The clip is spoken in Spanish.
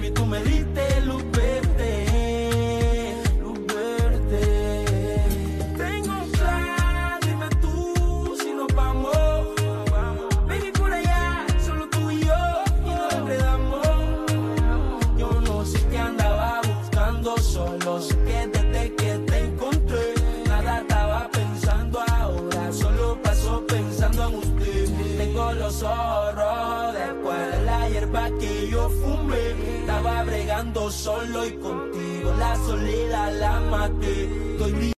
Baby, tú me diste luz verde, luz verde. Tengo un plan, dime tú si nos vamos. Baby, por allá, solo tú y yo, y nos enredamos. Yo no sé qué andaba buscando, solo sé que desde que te encontré, nada estaba pensando ahora, solo paso pensando en usted. Tengo los ojos rojos después de la hierba que yo fumé. Estaba bregando solo y contigo la soledad la maté. Estoy